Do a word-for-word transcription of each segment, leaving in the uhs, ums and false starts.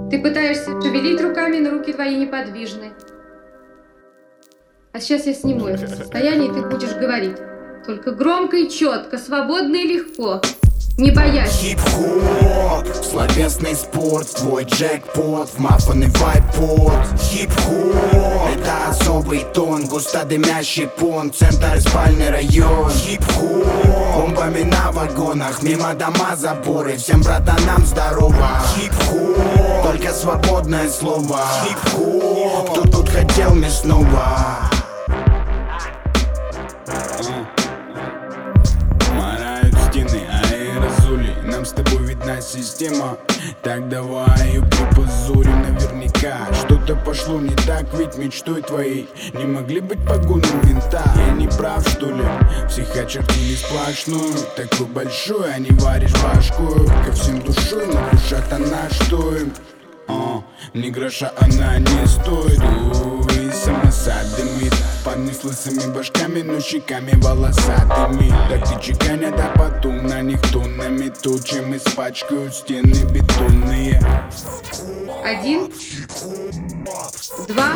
Ты пытаешься шевелить руками, но руки твои неподвижны. А сейчас я сниму это состояние, и ты будешь говорить. Только громко и четко, свободно и легко. Не боясь. Хип-хоп, словесный спорт, твой джекпот, в мафаный вайп-под. Хип-хоп, это особый тон, густо дымящий понт, центр и спальный район. Хип-хоп, бомбами на вагонах, мимо дома заборы, всем братанам здорово. Хип-хоп, только свободное слово. Хип-хоп, кто тут хотел мясного? Нам с тобой видна система, так давай ее припозорим наверняка. Что-то пошло не так, ведь мечтой твоей не могли быть погоны винта. Я не прав, что ли? Всех очертили сплошную, такой большой, а не варишь башку. Ко всем душой, но душа-то наш стоит. О, ни гроша она не стоит. Ой, самосад дымит, парни с лысыми башками, но щеками волосатыми. Так и чеканят, а потом на них тоннами тучами испачкают стены бетонные. Один, два,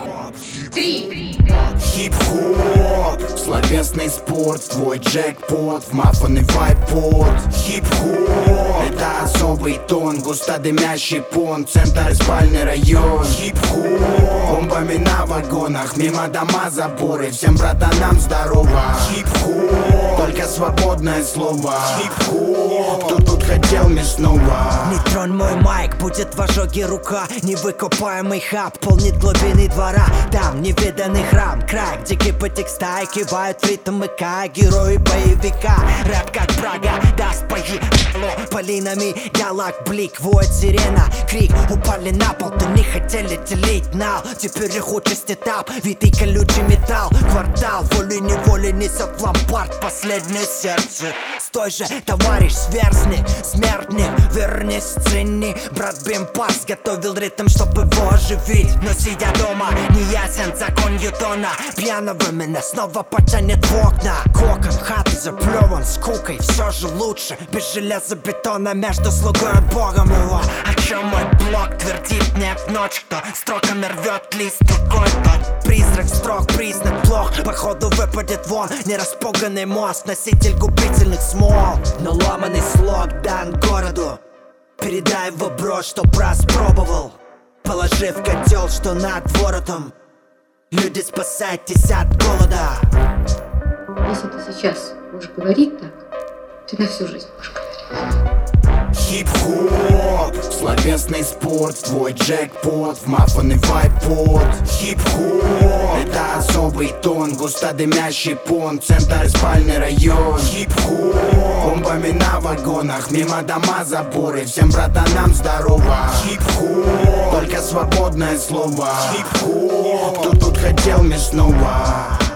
три. Хип-хоп, словесный спорт, твой джекпот, в мафаный вайп-под. Хип-хоп, это особый тон, густо дымящий понт, центр и спальный район. Хип-хоп, бомбами на вагонах, мимо дома заборы, всем братанам здорово. Хип-хоп, только свободное слово. Хип-хоп, кто тут хотел мясного? Не тронь мой майк, будет в ожоге рука. Невыкопаемый хаб полнит глубины двора. Там невиданный храм, край, где кипятик стаи кивают в ритм ика. Герои боевика, рэп как Прага даст пои. Полинами галак, блик, воет сирена. Крик, упали на пол, то не хотели делить нал. Теперь их участь этап, витый колючий металл. Квартал, волей-неволей несет в ломбард последнее сердце. Стой же, товарищ, сверстник, смертник, вернись, цени. Брат Бимпас готовил ритм, чтобы его оживить. Но сидя дома, не ясен закон Ньютона. Пьяного меня снова потянет в окна. Кокон, хаты заплеван скукой. Все же лучше, без железобетона между слугой и богом его. О чем мой блог твердит, нет ночь, кто строками рвет лист какой-то. Призрак строк, признак плох, походу выпадет вон. Нераспуганный мост, носитель губительных смол. Но ломаный слог дан городу. Передай его бро, что распробовал. Положи в котел, что над воротом. Люди, спасайтесь от голода. Если ты сейчас будешь говорить так, ты на всю жизнь будешь говорить. Хип-хоп, словесный спорт, твой джекпот, в мафаный вайп-под. Хип-хоп, это особый тон, густо дымящий понт, центр и спальный район. Хип-хоп, бомбами на вагонах, мимо дома заборы, всем братанам здорово. Хип-хоп, только свободное слово. Хип-хоп, кто тут хотел мясного?